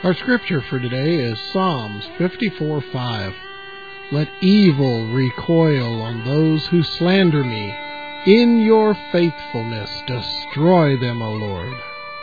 Our scripture for today is Psalms 54:5. Let evil recoil on those who slander me. In your faithfulness, destroy them, O Lord.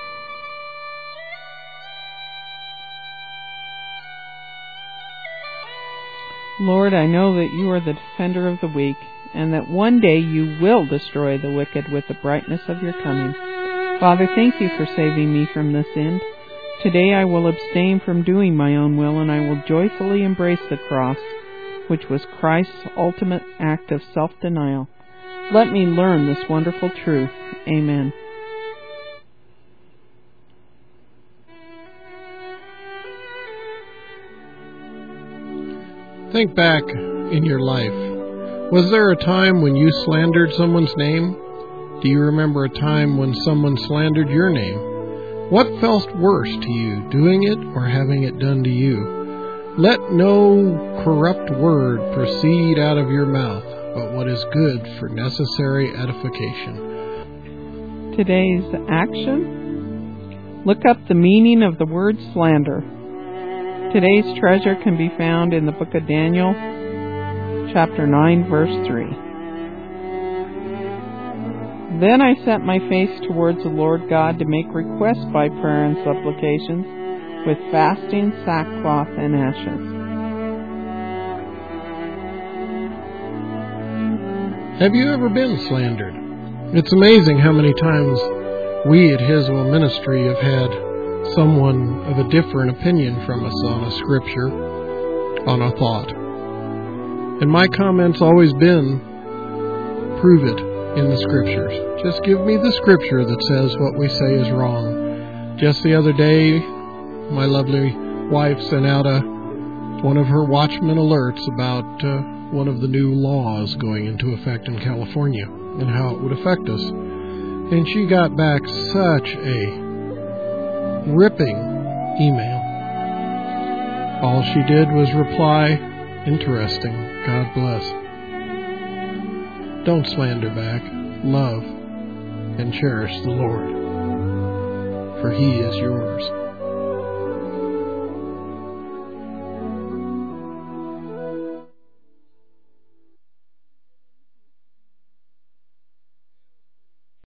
Lord, I know that you are the defender of the weak, and that one day you will destroy the wicked with the brightness of your coming. Father, thank you for saving me from this end. Today I will abstain from doing my own will, and I will joyfully embrace the cross, which was Christ's ultimate act of self-denial. Let me learn this wonderful truth. Amen. Think back in your life. Was there a time when you slandered someone's name? Do you remember a time when someone slandered your name? What felt worse to you, doing it or having it done to you? Let no corrupt word proceed out of your mouth, but what is good for necessary edification. Today's action: look up the meaning of the word slander. Today's treasure can be found in the book of Daniel, chapter 9, verse 3. Then I set my face towards the Lord God to make requests by prayer and supplications, with fasting, sackcloth, and ashes. Have you ever been slandered? It's amazing how many times we at His Will Ministry have had someone of a different opinion from us on a scripture, on a thought. And my comment's always been, prove it in the scriptures. Just give me the scripture that says what we say is wrong. Just the other day, my lovely wife sent out one of her Watchman alerts about one of the new laws going into effect in California and how it would affect us. And she got back such a ripping email. All she did was reply, "Interesting. God bless." Don't slander back. Love and cherish the Lord, for He is yours.